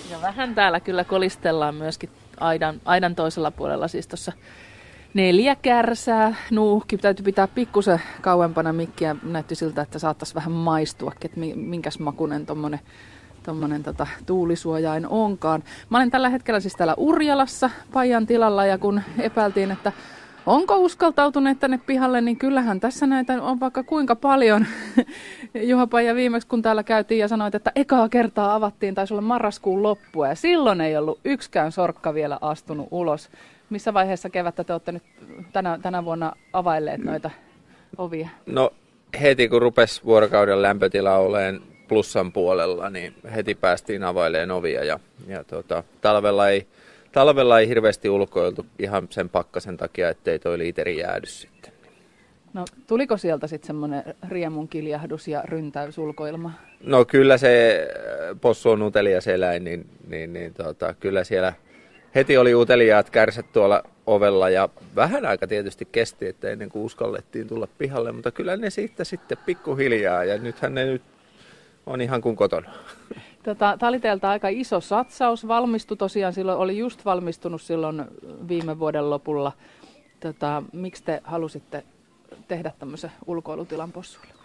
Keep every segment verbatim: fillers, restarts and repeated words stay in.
Ja vähän täällä kyllä kolistellaan myöskin aidan, aidan toisella puolella, siis tuossa neljä kärsää. Nuuhki täytyy pitää pikkusen kauempana mikkiä. Näytti siltä, että saattaisi vähän maistua, että minkäs makunen tommonen, tommonen tota, tuulisuojain onkaan. Mä olen tällä hetkellä siis täällä Urjalassa Paijan tilalla, ja kun epäiltiin, että onko uskaltautuneet tänne pihalle, niin kyllähän tässä näitä on vaikka kuinka paljon. Juha Paija viimeksi, kun täällä käytiin ja sanoit, että ekaa kertaa avattiin, taisi olla marraskuun loppua, ja silloin ei ollut yksikään sorkka vielä astunut ulos. Missä vaiheessa kevättä te olette nyt tänä, tänä vuonna availleet noita ovia? No heti kun rupesi vuorokauden lämpötila olemaan plussan puolella, niin heti päästiin availemaan ovia, ja, ja tota, talvella ei... Talvella ei hirveästi ulkoiltu ihan sen pakkasen takia, ettei toi liiteri jäädy sitten. No tuliko sieltä sitten semmoinen riemun kiljahdus ja ryntäys ulkoilma? No kyllä se possu on utelias eläin, niin, niin, niin tota, kyllä siellä heti oli uteliaat kärsät tuolla ovella, ja vähän aika tietysti kesti, että ennen kuin uskallettiin tulla pihalle, mutta kyllä ne siitä sitten pikkuhiljaa, ja nythän ne nyt on ihan kuin kotona. Tota, tämä oli teiltä aika iso satsaus. Valmistui tosiaan silloin, oli just valmistunut silloin viime vuoden lopulla. Tota, miksi te halusitte tehdä tämmöisen ulkoilutilan possuille?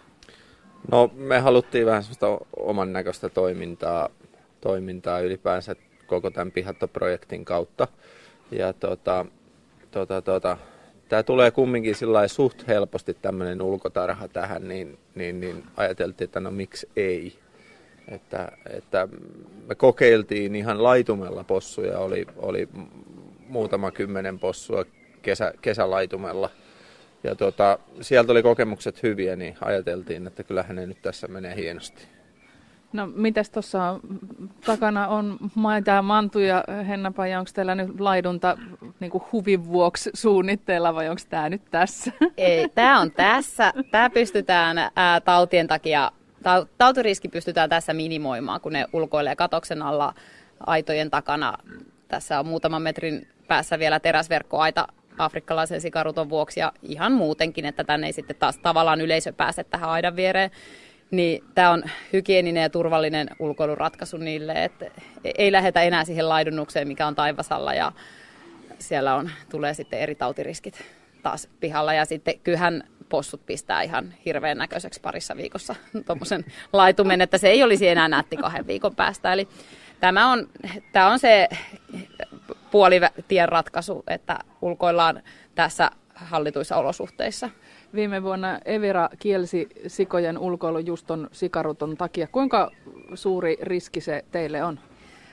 No me haluttiin vähän sellaista oman näköistä toimintaa, toimintaa ylipäänsä koko tämän pihattoprojektin kautta. Ja tota, tota, tota, tämä tulee kumminkin sillä suht helposti tämmöinen ulkotarha tähän, niin, niin, niin ajateltiin, että no miksi ei. Että, että me kokeiltiin ihan laitumella possuja, oli, oli muutama kymmenen possua kesä, kesälaitumella. Ja tota, sieltä oli kokemukset hyviä, niin ajateltiin, että kyllähän ne nyt tässä menee hienosti. No mites tuossa takana on maita ja mantuja, Henna-Paija, onko teillä nyt laidunta niin kuin huvin vuoksi suunnitteilla vai onko tämä nyt tässä? Ei, tämä on tässä. Tämä pystytään ää, tautien takia, tautiriski pystytään tässä minimoimaan, kun ne ulkoilee katoksen alla aitojen takana. Tässä on muutaman metrin päässä vielä teräsverkkoaita afrikkalaisen sikaruton vuoksi ja ihan muutenkin, että tänne ei sitten taas tavallaan yleisö pääse tähän aidan viereen. Niin tämä on hygieninen ja turvallinen ulkoiluratkaisu niille, että ei lähdetä enää siihen laidunnukseen, mikä on taivasalla, ja siellä on, tulee sitten eri tautiriskit taas pihalla. Ja sitten kyllähän possut pistää ihan hirveän näköiseksi parissa viikossa tuommoisen laitumen, että se ei olisi enää nätti kahden viikon päästä. Eli tämä on, tämä on se puolitien ratkaisu, että ulkoillaan tässä hallituissa olosuhteissa. Viime vuonna Evira kielsi sikojen ulkoilun just ton sikaruton takia. Kuinka suuri riski se teille on?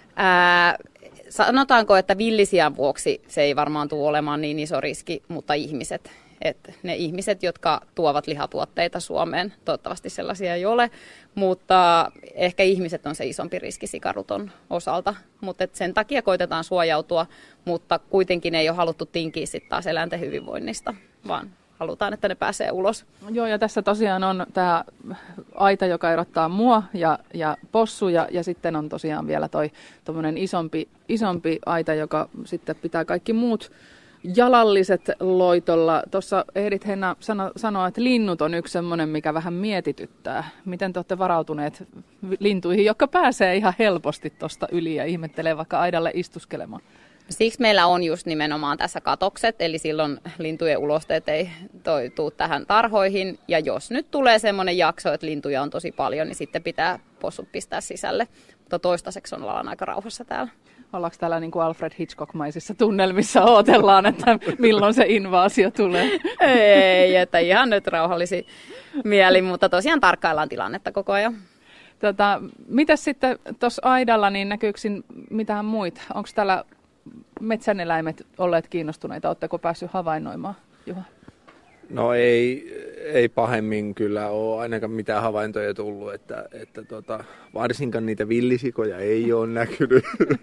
Ää, sanotaanko, että villisian vuoksi se ei varmaan tule olemaan niin iso riski, mutta ihmiset. Et ne ihmiset, jotka tuovat lihatuotteita Suomeen, toivottavasti sellaisia ei ole, mutta ehkä ihmiset on se isompi riski sikaruton osalta. Mutta sen takia koitetaan suojautua, mutta kuitenkin ei ole haluttu tinkiä sitten taas eläinten hyvinvoinnista, vaan halutaan, että ne pääsee ulos. Joo, ja tässä tosiaan on tämä aita, joka erottaa mua ja, ja possu, ja, ja sitten on tosiaan vielä toi tommonen isompi, isompi aita, joka sitten pitää kaikki muut jalalliset loitolla. Tuossa ehdit Henna sano, sanoa, että linnut on yksi semmoinen, mikä vähän mietityttää. Miten te olette varautuneet lintuihin, jotka pääsee ihan helposti tuosta yli ja ihmettelee vaikka aidalle istuskelemaan? Siksi meillä on just nimenomaan tässä katokset, eli silloin lintujen ulosteet ei tuu tähän tarhoihin. Ja jos nyt tulee semmoinen jakso, että lintuja on tosi paljon, niin sitten pitää possut pistää sisälle. Mutta toistaiseksi ollaan aika rauhassa täällä. Ollaanko täällä niin kuin Alfred Hitchcock-maisissa tunnelmissa odotellaan, että milloin se invaasio tulee? Ei, että ihan nyt rauhallisi mieli, mutta tosiaan tarkkaillaan tilannetta koko ajan. Tota, mitäs sitten tuossa aidalla, niin näkyykö mitään muita? Onko täällä metsäneläimet olleet kiinnostuneita? Oletteko päässyt havainnoimaan, Juha? No ei, ei pahemmin kyllä ole ainakaan mitään havaintoja tullut, että, että tota, varsinkaan niitä villisikoja ei ole näkynyt,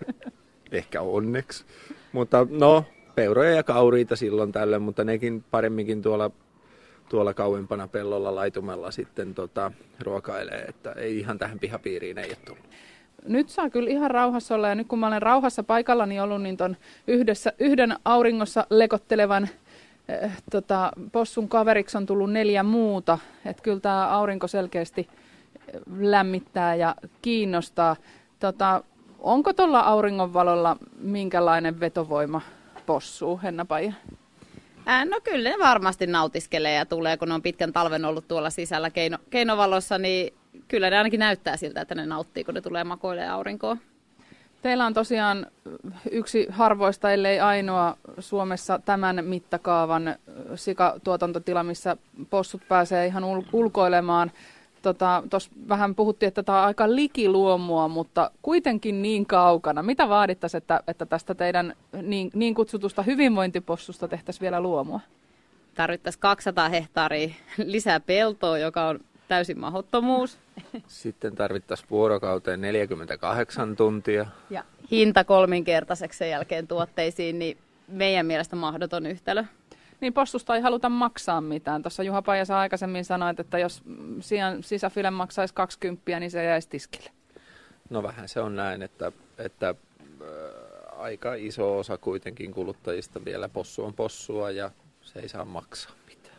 ehkä onneksi. Mutta no, peuroja ja kauriita silloin tällöin, mutta nekin paremminkin tuolla, tuolla kauempana pellolla laitumella sitten tota, ruokailee, että ei ihan tähän pihapiiriin ei ole tullut. Nyt saa kyllä ihan rauhassa olla, ja nyt kun mä olen rauhassa paikallani ollut, niin ton yhdessä, yhden auringossa lekottelevan eh, tota, possun kaveriksi on tullut neljä muuta. Että kyllä tämä aurinko selkeästi lämmittää ja kiinnostaa. Tota, Onko tuolla auringonvalolla minkälainen vetovoima possuu, Henna-Paija? Ää, no kyllä ne varmasti nautiskelee ja tulee, kun ne on pitkän talven ollut tuolla sisällä keino, keinovalossa, niin kyllä ne ainakin näyttää siltä, että ne nauttii, kun ne tulee makoilemaan aurinkoon. Teillä on tosiaan yksi harvoista, ellei ainoa Suomessa tämän mittakaavan sikatuotantotila, missä possut pääsee ihan ul- ulkoilemaan. Tuossa tota, vähän puhuttiin, että tämä on aika likiluomua, mutta kuitenkin niin kaukana. Mitä vaadittaisiin, että, että tästä teidän niin, niin kutsutusta hyvinvointipossusta tehtäisiin vielä luomua? Tarvittaisiin kaksisataa hehtaaria lisää peltoa, joka on täysin mahdottomuus. Sitten tarvittaisiin vuorokauteen neljäkymmentäkahdeksan tuntia. Ja hinta kolminkertaiseksi sen jälkeen tuotteisiin, niin meidän mielestä mahdoton yhtälö. Niin possusta ei haluta maksaa mitään. Tuossa Juha-Paija sä aikaisemmin sanoit, että jos sian sisäfile maksaisi kaksikymmentä, niin se jäisi tiskille. No vähän se on näin, että, että äh, aika iso osa kuitenkin kuluttajista vielä possu on possua ja se ei saa maksaa mitään.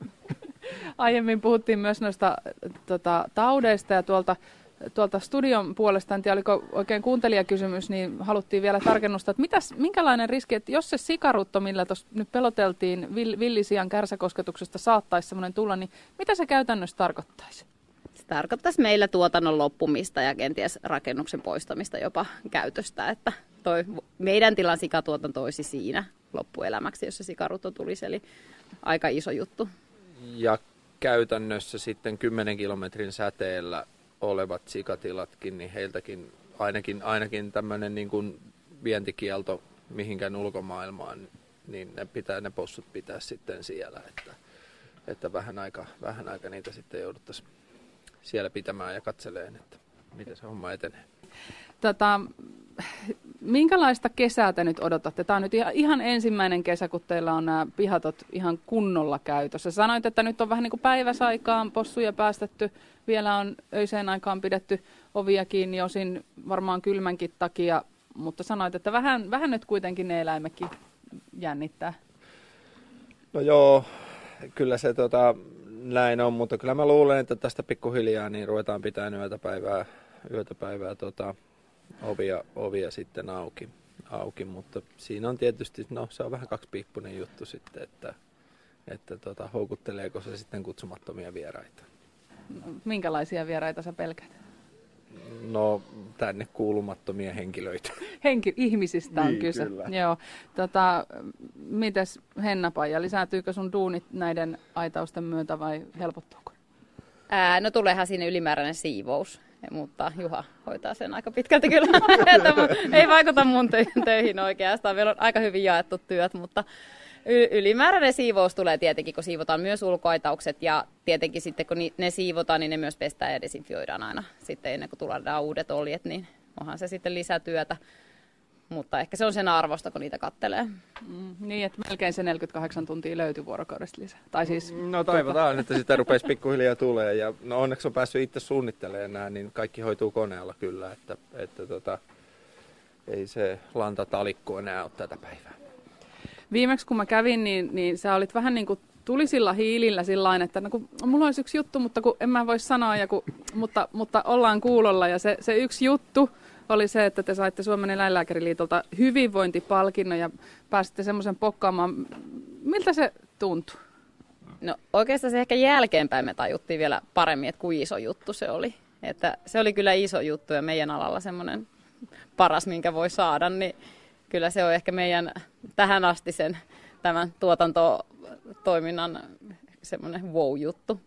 Aiemmin puhuttiin myös noista tota, taudeista ja tuolta, tuolta studion puolesta, en tiedä oliko oikein kuuntelijakysymys, niin haluttiin vielä tarkennusta, että mitäs, minkälainen riski, että jos se sikarutto, millä tuossa nyt peloteltiin villisian kärsäkosketuksesta saattaisi semmoinen tulla, niin mitä se käytännössä tarkoittaisi? Se tarkoittaisi meillä tuotannon loppumista ja kenties rakennuksen poistamista jopa käytöstä, että toi meidän tilan sikatuotanto olisi siinä loppuelämäksi, jos se sikarutto tulisi, eli aika iso juttu. Ja käytännössä sitten kymmenen kilometrin säteellä olevat sikatilatkin, niin heiltäkin ainakin, ainakin tämmöinen niin kuin vientikielto mihinkään ulkomaailmaan, niin ne, pitää, ne possut pitää sitten siellä, että, että vähän, aika, vähän aika niitä sitten jouduttaisiin siellä pitämään ja katseleen, että miten se homma etenee. Tota, minkälaista kesää te nyt odotatte? Tämä on nyt ihan ensimmäinen kesä, kun teillä on nämä pihatot ihan kunnolla käytössä. Sanoit, että nyt on vähän niin kuin päiväsaikaan possuja päästetty. Vielä on öiseen aikaan pidetty ovia kiinni, osin varmaan kylmänkin takia. Mutta sanoit, että vähän, vähän nyt kuitenkin ne eläimetkin jännittää. No joo, kyllä se tota, näin on, mutta kyllä mä luulen, että tästä pikkuhiljaa niin ruvetaan pitämään yötä päivää, yötä päivää tota, ovia, ovia sitten auki, auki, mutta siinä on tietysti, no se on vähän kaksipiippunen juttu sitten, että, että tota, houkutteleeko se sitten kutsumattomia vieraita. Minkälaisia vieraita sä pelkät? No tänne kuulumattomia henkilöitä. Henki, ihmisistä on niin, kyse. Kyllä. Joo. Tota, mites Henna-Paija, lisääntyykö sun duunit näiden aitausten myötä vai helpottuuko? Ää, no tuleehan siinä ylimääräinen siivous, mutta Juha hoitaa sen aika pitkälti kyllä. Ei vaikuta mun töihin oikeastaan. Meillä on aika hyvin jaettu työt, mutta ylimääräinen siivous tulee tietenkin, kun siivotaan myös ulkoaitaukset ja tietenkin sitten kun ne siivotaan, niin ne myös pestään ja desinfioidaan aina sitten ennen kuin tuodaan uudet oljet, niin onhan se sitten lisätyötä. Mutta ehkä se on sen arvosta, kun niitä kattelee. Mm, niin, että melkein se neljäkymmentäkahdeksan tuntia löytyy vuorokaudesta lisää. Tai siis, no toivotaan, että sitä rupeisi pikkuhiljaa tulee. Ja no onneksi on päässyt itse suunnittelemaan nämä, niin kaikki hoituu koneella kyllä. Että, että tota, ei se lantatalikko enää ole tätä päivää. Viimeksi kun mä kävin, niin, niin sä olit vähän niin kuin tulisilla hiilillä sillain, että no kun, mulla olisi yksi juttu, mutta kun en mä voi sanoa, ja kun, mutta, mutta ollaan kuulolla. Ja se, se yksi juttu oli se, että te saitte Suomen Eläinlääkäriliitolta hyvinvointipalkinnon ja pääsitte semmoisen pokkaamaan. Miltä se tuntui? No oikeastaan se ehkä jälkeenpäin me tajuttiin vielä paremmin, että kuin iso juttu se oli. Että se oli kyllä iso juttu ja meidän alalla semmoinen paras, minkä voi saada, niin kyllä se on ehkä meidän tähän asti sen tämän tuotantotoiminnan semmoinen wow-juttu.